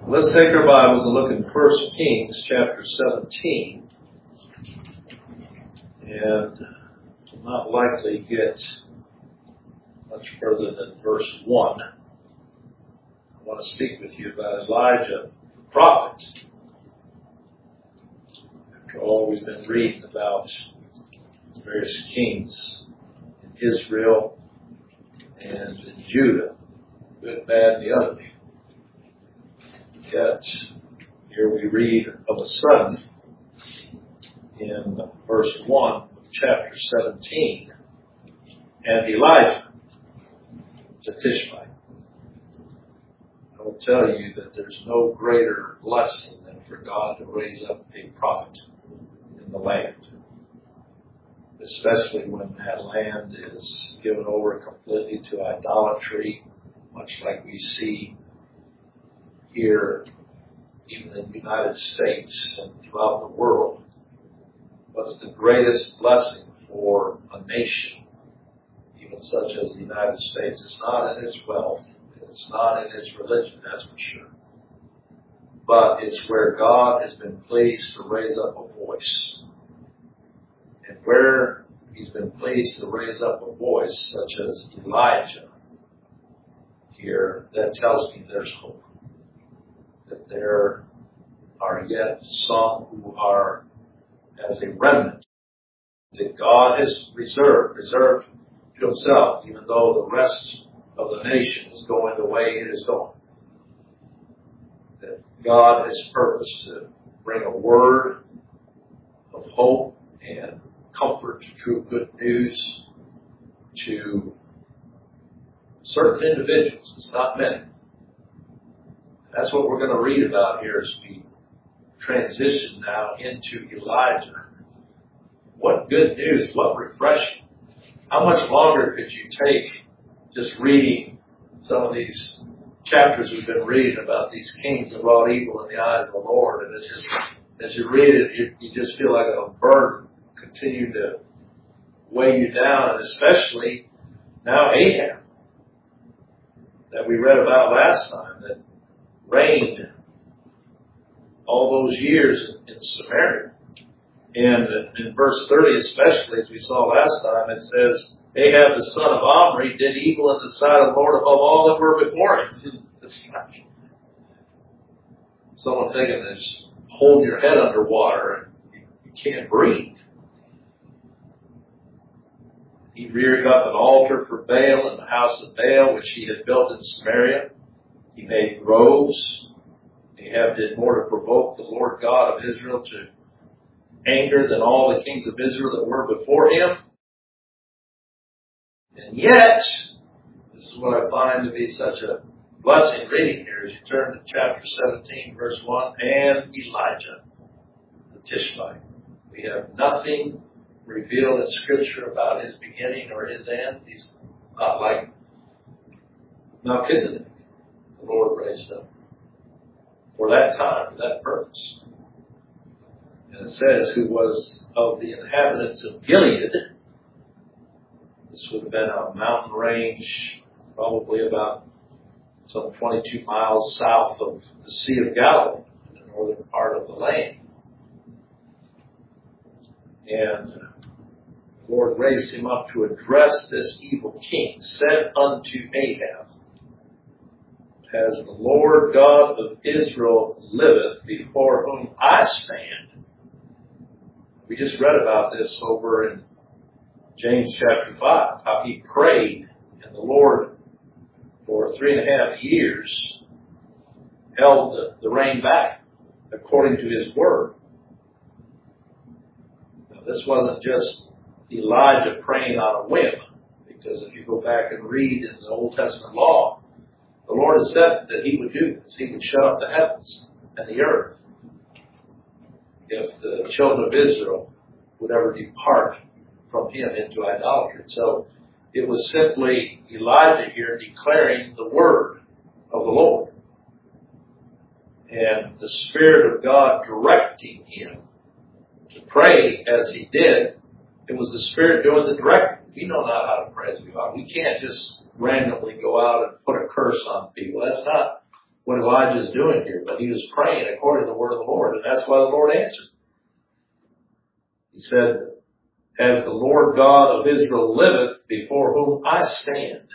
Let's take our Bibles and look in 1 Kings chapter 17. And we'll not likely get much further than verse 1. I want to speak with you about Elijah, the prophet. After all, we've been reading about various kings in Israel and in Judah, good, bad, and the ugly. Yet, here we read of a son in verse 1 of chapter 17, and Elijah the Tishbite. I will tell you that there's no greater blessing than for God to raise up a prophet in the land, especially when that land is given over completely to idolatry, much like we see here, even in the United States and throughout the world. What's the greatest blessing for a nation, even such as the United States? It's not in its wealth. It's not in its religion, that's for sure. But it's where God has been pleased to raise up a voice. And where He's been pleased to raise up a voice, such as Elijah here, that tells me there's hope. That there are yet some who are as a remnant that God has reserved to Himself, even though the rest of the nation is going the way it is going. That God has purposed to bring a word of hope and comfort, true good news to certain individuals. It's not many. That's what we're going to read about here as we transition now into Elijah. What good news, what refreshing. How much longer could you take just reading some of these chapters we've been reading about these kings that wrought evil in the eyes of the Lord? And it's just, as you read it, you just feel like a burden continue to weigh you down, and especially now Ahab that we read about last time, that reigned all those years in Samaria. And in verse 30 especially, as we saw last time, it says, Ahab the son of Omri did evil in the sight of the Lord above all that were before him. Someone thinking is holding your head underwater and you can't breathe. He reared up an altar for Baal in the house of Baal, which he had built in Samaria. He made groves. Ahab did more to provoke the Lord God of Israel to anger than all the kings of Israel that were before him. And yet, this is what I find to be such a blessing reading here as you turn to chapter 17, verse 1, and Elijah the Tishbite. We have nothing revealed in Scripture about his beginning or his end. He's not like Melchizedek. The Lord raised up for that time, for that purpose. And it says, who was of the inhabitants of Gilead. This would have been a mountain range, probably about some 22 miles south of the Sea of Galilee, in the northern part of the land. And the Lord raised him up to address this evil king, said unto Ahab, as the Lord God of Israel liveth, before whom I stand. We just read about this over in James chapter 5, how he prayed, and the Lord for 3.5 years held the rain back according to his word. Now, this wasn't just Elijah praying on a whim, because if you go back and read in the Old Testament law, the Lord has said that He would do this. He would shut up the heavens and the earth if the children of Israel would ever depart from Him into idolatry. So it was simply Elijah here declaring the word of the Lord. And the Spirit of God directing him to pray as he did. It was the Spirit doing the directing. We know not how to pray as we ought. We can't just randomly go out and put a curse on people. That's not what Elijah's doing here, but he was praying according to the word of the Lord, and that's why the Lord answered. He said, as the Lord God of Israel liveth, before whom I stand.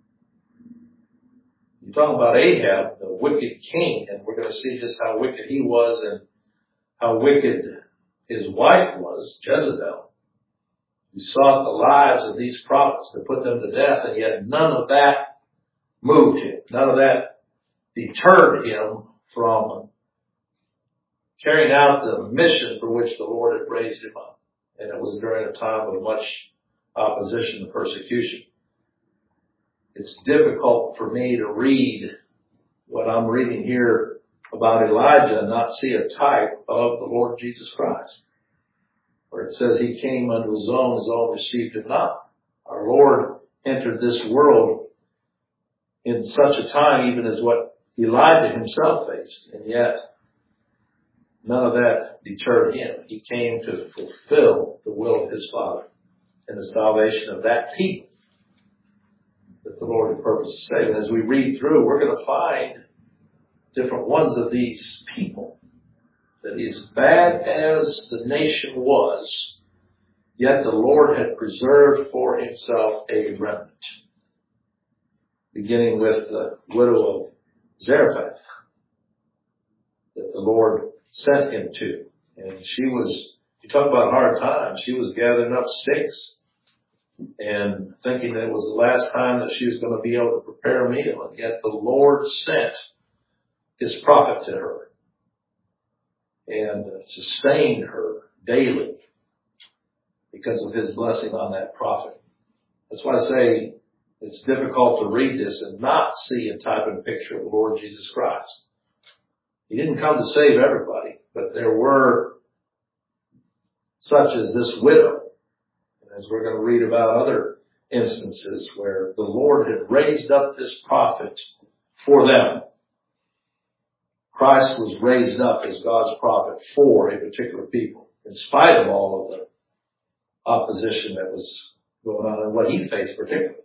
You're talking about Ahab, the wicked king, and we're going to see just how wicked he was and how wicked his wife was, Jezebel, who sought the lives of these prophets to put them to death, and yet none of that moved him. None of that deterred him from carrying out the mission for which the Lord had raised him up. And it was during a time of much opposition and persecution. It's difficult for me to read what I'm reading here about Elijah and not see a type of the Lord Jesus Christ. Where it says he came unto his own received him not. Our Lord entered this world in such a time even as what Elijah himself faced. And yet, none of that deterred him. He came to fulfill the will of his Father and the salvation of that people that the Lord had purposed to save. And as we read through, we're going to find different ones of these people. That as bad as the nation was, yet the Lord had preserved for himself a remnant. Beginning with the widow of Zarephath that the Lord sent him to. And she was, you talk about hard times, she was gathering up sticks and thinking that it was the last time that she was going to be able to prepare a meal. And yet the Lord sent his prophet to her and sustained her daily because of his blessing on that prophet. That's why I say it's difficult to read this and not see a type and picture of the Lord Jesus Christ. He didn't come to save everybody, but there were such as this widow. And as we're going to read about other instances where the Lord had raised up this prophet for them. Christ was raised up as God's prophet for a particular people, in spite of all of the opposition that was going on and what he faced particularly.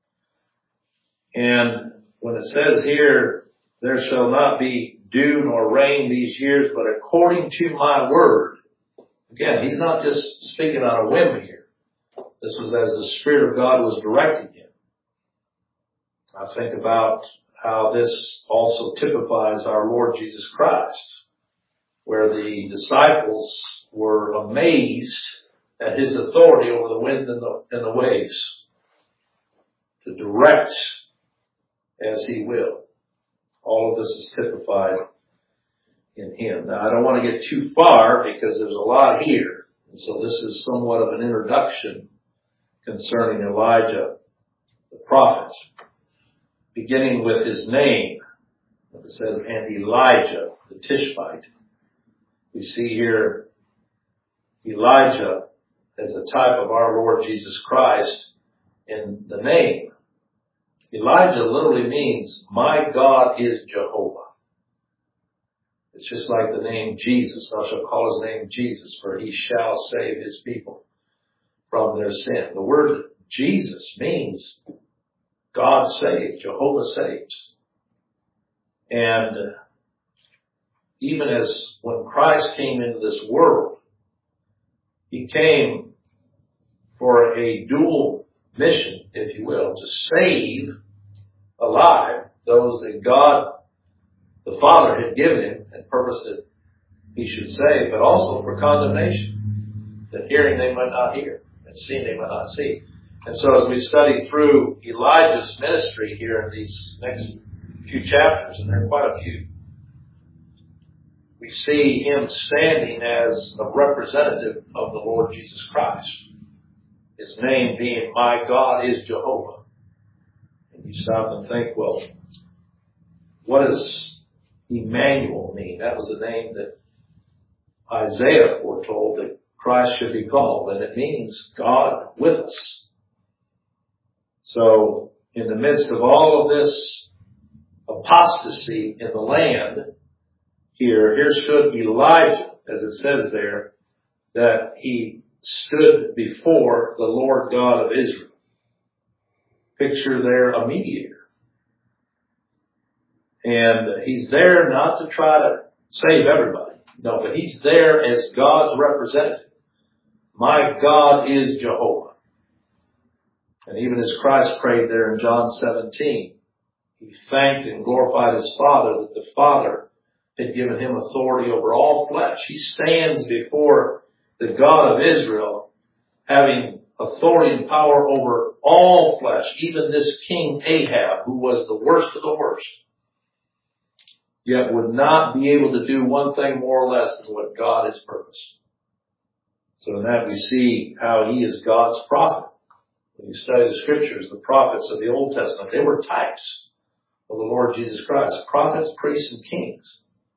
And when it says here, there shall not be dew nor rain these years, but according to my word. Again, he's not just speaking on a whim here. This was as the Spirit of God was directing him. I think about how this also typifies our Lord Jesus Christ, where the disciples were amazed at his authority over the wind and the waves to direct as he will. All of this is typified in him. Now, I don't want to get too far because there's a lot here. And so this is somewhat of an introduction concerning Elijah, the prophet. Beginning with his name, it says, and Elijah, the Tishbite. We see here Elijah as a type of our Lord Jesus Christ in the name. Elijah literally means, my God is Jehovah. It's just like the name Jesus. Thou shalt call his name Jesus, for he shall save his people from their sin. The word Jesus means God saves, Jehovah saves. And even as when Christ came into this world, he came for a dual mission, if you will, to save alive those that God, the Father, had given him and purposed that he should save, but also for condemnation, that hearing they might not hear, and seeing they might not see. And so as we study through Elijah's ministry here in these next few chapters, and there are quite a few, we see him standing as a representative of the Lord Jesus Christ. His name being, my God is Jehovah. And you stop and think, well, what does Emmanuel mean? That was the name that Isaiah foretold that Christ should be called, and it means God with us. So, in the midst of all of this apostasy in the land, here stood Elijah, as it says there, that he stood before the Lord God of Israel. Picture there a mediator. And he's there not to try to save everybody. No, but he's there as God's representative. My God is Jehovah. And even as Christ prayed there in John 17, he thanked and glorified his Father that the Father had given him authority over all flesh. He stands before the God of Israel having authority and power over all flesh, even this King Ahab, who was the worst of the worst, yet would not be able to do one thing more or less than what God has purposed. So in that we see how he is God's prophet. When you study the scriptures, the prophets of the Old Testament, they were types of the Lord Jesus Christ. Prophets, priests, and kings.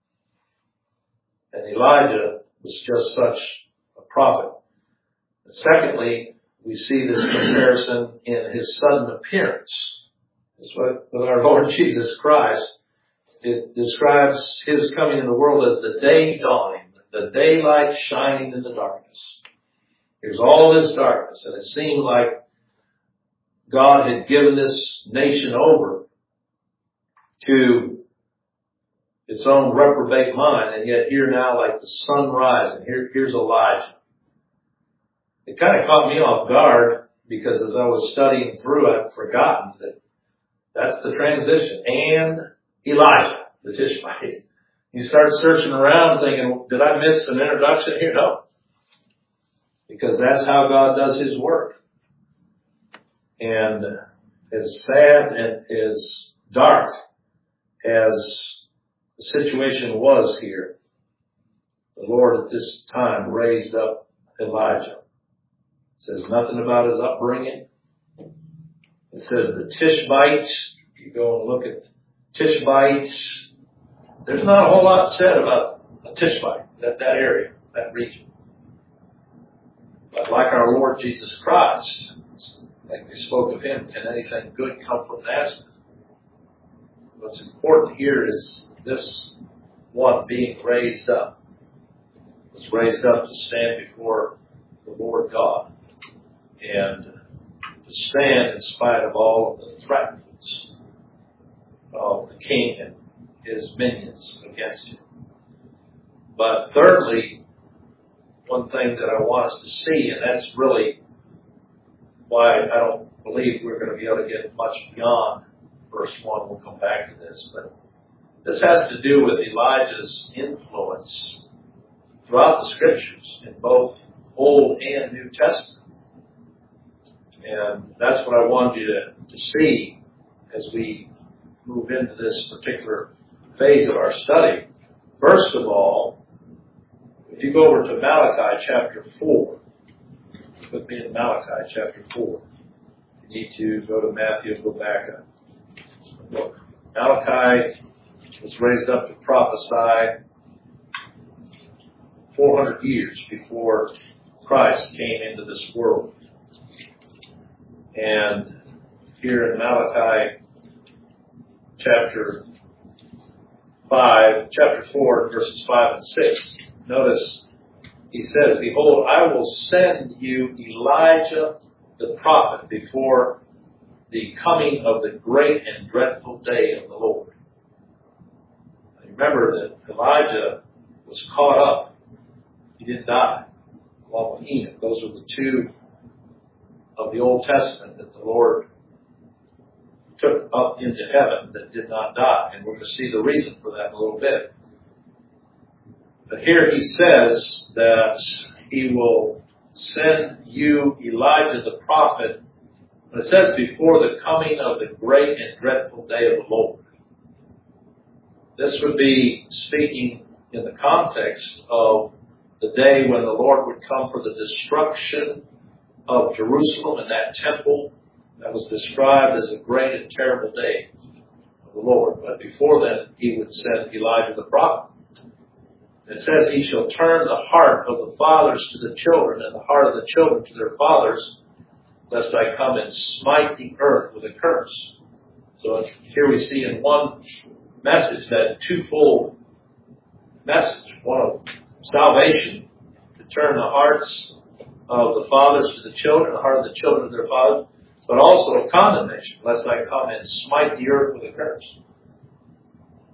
And Elijah was just such a prophet. And secondly, we see this comparison in his sudden appearance. That's what with our Lord Jesus Christ, it describes his coming in the world as the day dawning, the daylight shining in the darkness. Here's all this darkness, and it seemed like God had given this nation over to its own reprobate mind, and yet here now, like the sun rising, here's Elijah. It kind of caught me off guard because as I was studying through, I'd forgotten that that's the transition. And Elijah, the Tishbite. You start searching around thinking, did I miss an introduction here? No. Because that's how God does his work. And as sad and as dark as the situation was here, the Lord at this time raised up Elijah. It says nothing about his upbringing. It says the Tishbites. You go and look at Tishbites. There's not a whole lot said about a Tishbite, that area, that region. But like our Lord Jesus Christ, like we spoke of him, can anything good come from Nazareth? What's important here is this one being raised up. Was raised up to stand before the Lord God and to stand in spite of all of the threats of the king and his minions against him. But thirdly, one thing that I want us to see, and that's really why I don't believe we're going to be able to get much beyond verse 1. We'll come back to this. But this has to do with Elijah's influence throughout the scriptures in both Old and New Testament. And that's what I wanted you to see as we move into this particular phase of our study. First of all, if you go over to Malachi chapter 4, put me in Malachi chapter 4. You need to go to Matthew and go back a book. Malachi was raised up to prophesy 400 years before Christ came into this world. And here in Malachi chapter 4, verses 5 and 6, notice he says, "Behold, I will send you Elijah the prophet before the coming of the great and dreadful day of the Lord." Now, remember that Elijah was caught up. He didn't die, along with Enoch. Those are the two of the Old Testament that the Lord took up into heaven that did not die. And we're going to see the reason for that in a little bit. But here he says that he will send you Elijah the prophet. And it says before the coming of the great and dreadful day of the Lord. This would be speaking in the context of the day when the Lord would come for the destruction of Jerusalem and that temple that was described as a great and terrible day of the Lord. But before then, he would send Elijah the prophet. It says, "He shall turn the heart of the fathers to the children, and the heart of the children to their fathers, lest I come and smite the earth with a curse." So here we see in one message that twofold message. One of salvation, to turn the hearts of the fathers to the children, the heart of the children to their fathers, but also of condemnation, lest I come and smite the earth with a curse.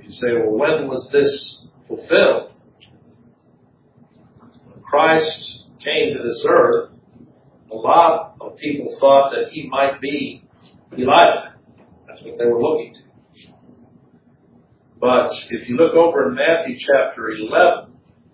You say, well, when was this fulfilled? When Christ came to this earth, a lot of people thought that he might be Elijah. That's what they were looking to. But if you look over in Matthew chapter 11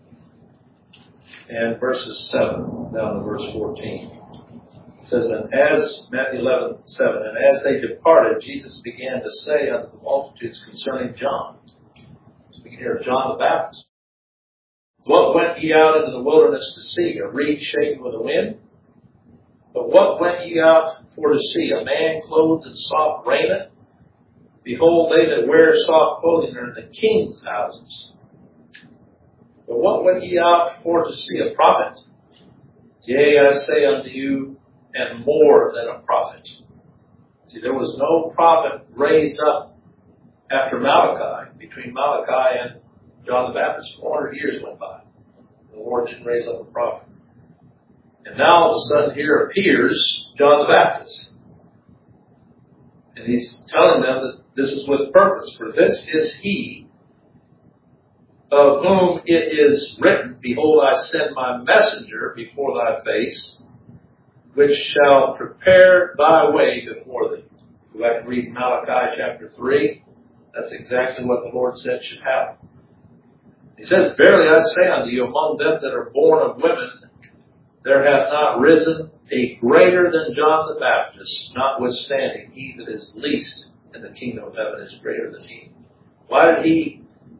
and verses 7 down to verse 14, it says, and as, Matthew 11:7, and as they departed, Jesus began to say unto the multitudes concerning John. So we can hear John the Baptist. What went ye out into the wilderness to see? A reed shaken with the wind? But what went ye out for to see? A man clothed in soft raiment? Behold, they that wear soft clothing are in the king's houses. But what went ye out for to see? A prophet? Yea, I say unto you, and more than a prophet. See, there was no prophet raised up after Malachi, between Malachi and John the Baptist. 400 years went by. The Lord didn't raise up a prophet. And now all of a sudden here appears John the Baptist. And he's telling them that this is with purpose. For this is he of whom it is written, behold, I send my messenger before thy face, which shall prepare thy way before thee. Go back and read Malachi chapter 3. That's exactly what the Lord said should happen. He says, verily I say unto you, among them that are born of women, there hath not risen a greater than John the Baptist, notwithstanding he that is least in the kingdom of heaven is greater than he. Why did he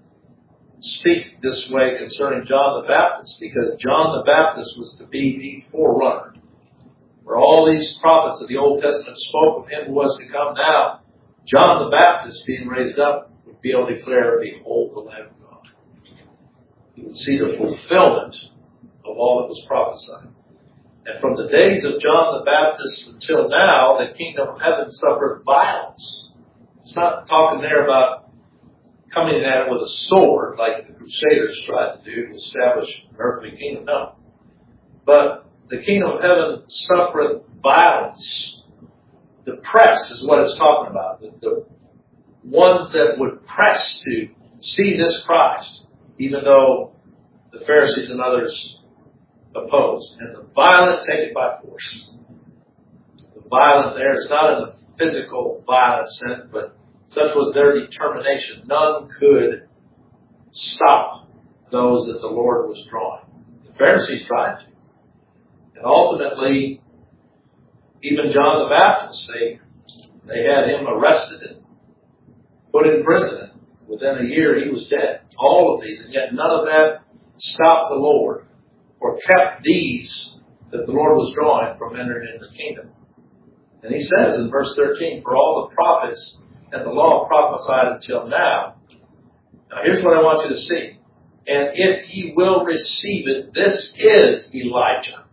speak this way concerning John the Baptist? Because John the Baptist was to be the forerunner. Where all these prophets of the Old Testament spoke of him who was to come now, John the Baptist being raised up would be able to declare, behold the Lamb of God. You would see the fulfillment of all that was prophesied. And from the days of John the Baptist until now, the kingdom of heaven suffered violence. It's not talking there about coming at it with a sword like the Crusaders tried to do to establish an earthly kingdom. No. But the kingdom of heaven suffereth violence. The press is what it's talking about. The ones that would press to see this Christ, even though the Pharisees and others opposed. And the violent take it by force. The violent there is not in the physical violent sense, but such was their determination. None could stop those that the Lord was drawing. The Pharisees tried to. And ultimately, even John the Baptist, they had him arrested and put in prison. And within a year, he was dead. All of these, and yet none of that stopped the Lord or kept these that the Lord was drawing from entering into the kingdom. And he says in verse 13, for all the prophets and the law prophesied until now. Now here's what I want you to see. And if ye will receive it, this is Elijah.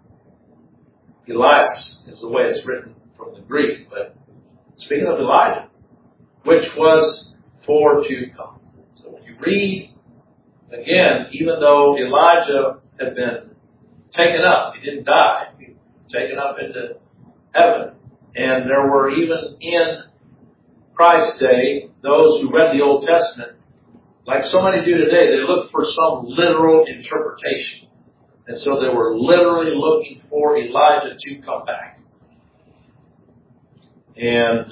Elias is the way it's written from the Greek, but speaking of Elijah, which was for to come. So when you read, again, even though Elijah had been taken up, he didn't die, he was taken up into heaven. And there were even in Christ's day, those who read the Old Testament, like so many do today, they look for some literal interpretation. And so they were literally looking for Elijah to come back. And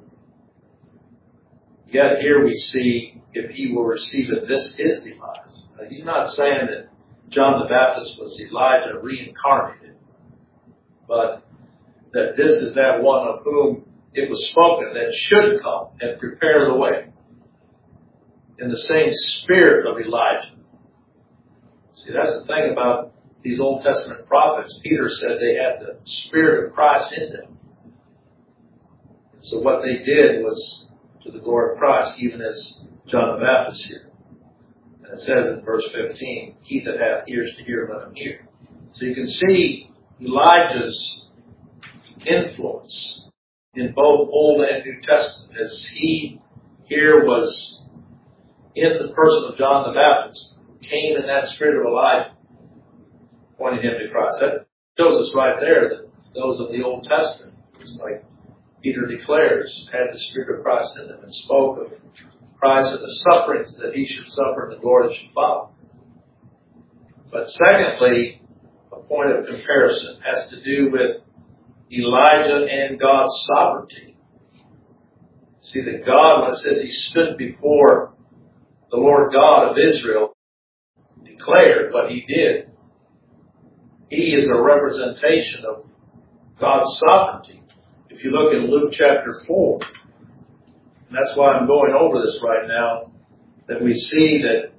yet here we see, if he will receive it, this is Elias. Now, he's not saying that John the Baptist was Elijah reincarnated, but that this is that one of whom it was spoken that should come and prepare the way. In the same spirit of Elijah. See, that's the thing about these Old Testament prophets. Peter said they had the Spirit of Christ in them. And so what they did was to the glory of Christ, even as John the Baptist here. And it says in verse 15, he that hath ears to hear, let him hear. So you can see Elijah's influence in both Old and New Testament, as he here was in the person of John the Baptist, came in that spirit of Elijah, pointing him to Christ. That shows us right there that those of the Old Testament, it's like Peter declares, had the Spirit of Christ in them and spoke of Christ and the sufferings that he should suffer and the glory that should follow. But secondly, a point of comparison has to do with Elijah and God's sovereignty. See that God, when it says he stood before the Lord God of Israel, declared what he did. He is a representation of God's sovereignty. If you look in Luke chapter 4, and that's why I'm going over this right now, that we see that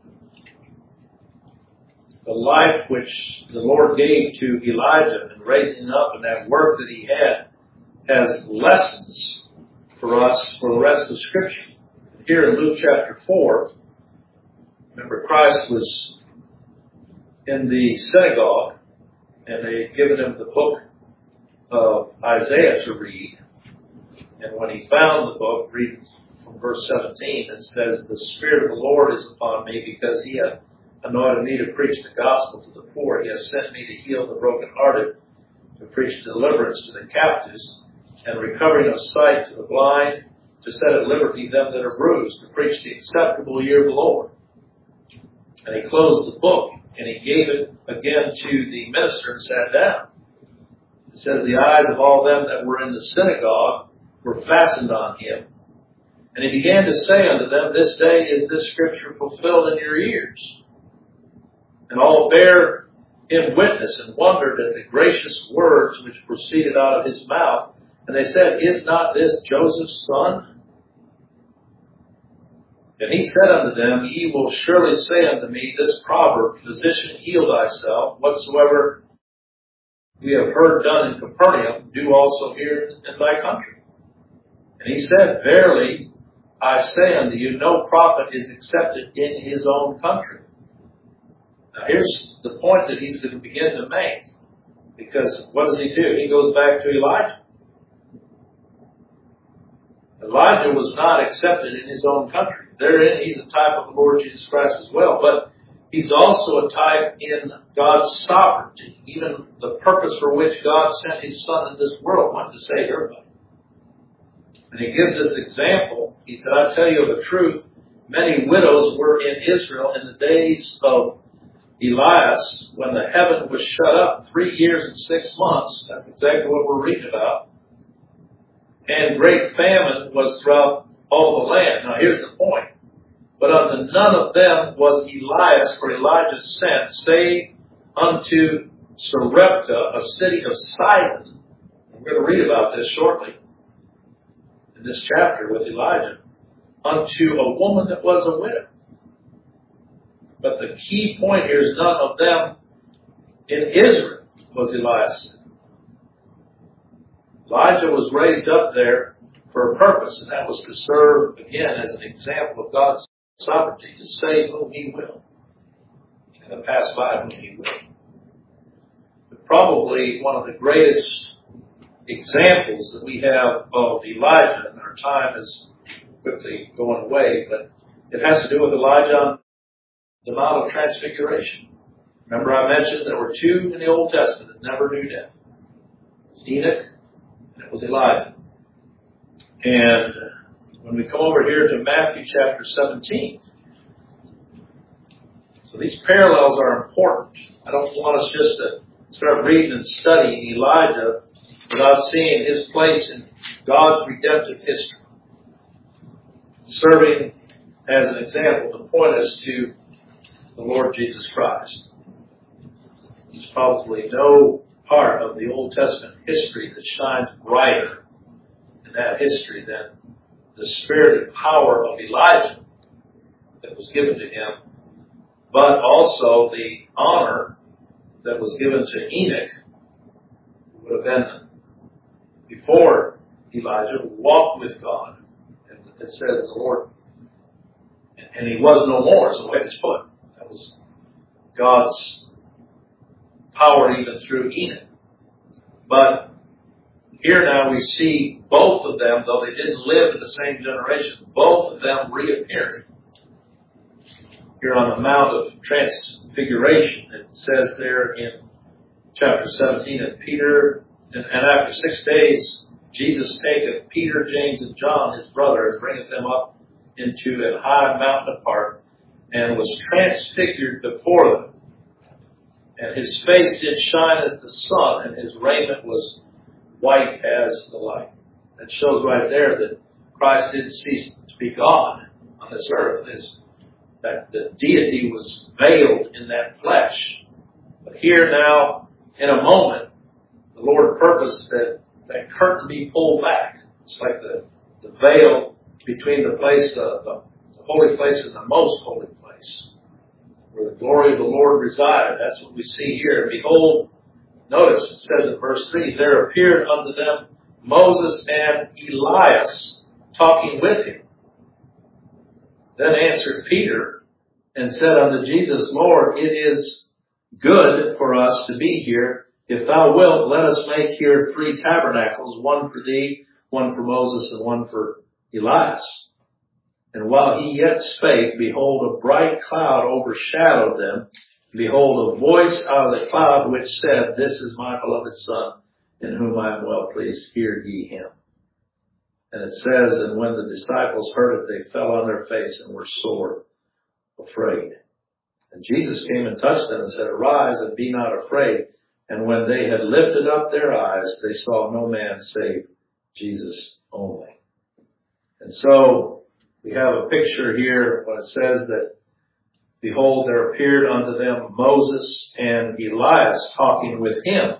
the life which the Lord gave to Elijah and raising him up and that work that he had has lessons for us for the rest of Scripture. Here in Luke chapter 4, remember Christ was in the synagogue and they had given him the book of Isaiah to read. And when he found the book, reading from verse 17, it says, "The Spirit of the Lord is upon me because he hath anointed me to preach the gospel to the poor. He has sent me to heal the brokenhearted, to preach deliverance to the captives, and recovering of sight to the blind, to set at liberty them that are bruised, to preach the acceptable year of the Lord." And he closed the book, and he gave it again to the minister and sat down. It says, "The eyes of all them that were in the synagogue were fastened on him. And he began to say unto them, This day is this scripture fulfilled in your ears. And all bare him witness and wondered at the gracious words which proceeded out of his mouth. And they said, Is not this Joseph's son? And he said unto them, Ye will surely say unto me this proverb, Physician, heal thyself. Whatsoever we have heard done in Capernaum, do also here in thy country. And he said, Verily, I say unto you, no prophet is accepted in his own country. Now here's the point that he's going to begin to make. Because what does he do? He goes back to Elijah. Elijah was not accepted in his own country. Therein, he's a type of the Lord Jesus Christ as well. But he's also a type in God's sovereignty. Even the purpose for which God sent his Son in this world, wanted to save everybody. And he gives this example. He said, I tell you of the truth, many widows were in Israel in the days of Elias, when the heaven was shut up 3 years and 6 months. That's exactly what we're reading about. And great famine was throughout all the land. Now here's the point. But unto none of them was Elias or Elijah sent, save unto Sarepta, a city of Sidon. We're going to read about this shortly in this chapter with Elijah, unto a woman that was a widow. But the key point here is none of them in Israel was Elias. Elijah was raised up there for a purpose, and that was to serve, again, as an example of God's sovereignty, to save whom he will, and to pass by whom he will. But probably one of the greatest examples that we have of Elijah, and our time is quickly going away, but it has to do with Elijah on the Mount of Transfiguration. Remember I mentioned there were two in the Old Testament that never knew death. It was Enoch and it was Elijah. And when we come over here to Matthew chapter 17, so these parallels are important. I don't want us just to start reading and studying Elijah without seeing his place in God's redemptive history, serving as an example to point us to the Lord Jesus Christ. There's probably no part of the Old Testament history that shines brighter in that history than the spirit and power of Elijah that was given to him, but also the honor that was given to Enoch, who would have been before Elijah, who walked with God. And it says the Lord, and he was no more, is the way it's put. That was God's power even through Enoch. But here now we see both of them, though they didn't live in the same generation, both of them reappearing. Here on the Mount of Transfiguration, it says there in chapter 17 that Peter, and after 6 days, Jesus taketh Peter, James, and John, his brother, and bringeth them up into a high mountain apart, and was transfigured before them. And his face did shine as the sun, and his raiment was white as the light. That shows right there that Christ didn't cease to be God on this earth. That the deity was veiled in that flesh. But here now, in a moment, the Lord purposed that that curtain be pulled back. It's like the veil between the place, the holy place and the most holy place, where the glory of the Lord resided. That's what we see here. Behold, notice it says in verse 3, there appeared unto them Moses and Elias talking with him. Then answered Peter and said unto Jesus, Lord, it is good for us to be here. If thou wilt, let us make here 3 tabernacles, one for thee, one for Moses, and one for Elias. And while he yet spake, behold, a bright cloud overshadowed them. Behold, a voice out of the cloud which said, This is my beloved Son, in whom I am well pleased. Hear ye him. And it says, and when the disciples heard it, they fell on their face and were sore afraid. And Jesus came and touched them and said, Arise and be not afraid. And when they had lifted up their eyes, they saw no man save Jesus only. And so we have a picture here when it says that, behold, there appeared unto them Moses and Elias talking with him.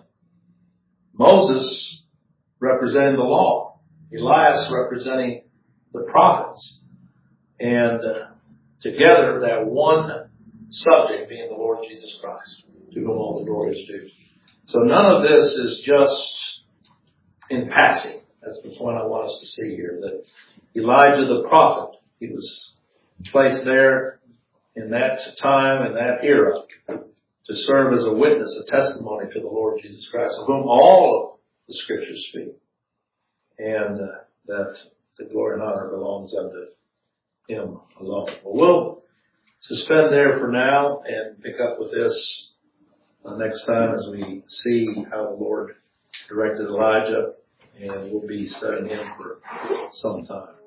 Moses representing the law. Elias representing the prophets. And together that one subject being the Lord Jesus Christ, to whom all the glory is due. So none of this is just in passing. That's the point I want us to see here. That Elijah the prophet, he was placed there in that time and that era to serve as a witness, a testimony to the Lord Jesus Christ, of whom all of the scriptures speak. And that the glory and honor belongs unto him alone. Well, we'll suspend there for now and pick up with this next time as we see how the Lord directed Elijah, and we'll be studying him for some time.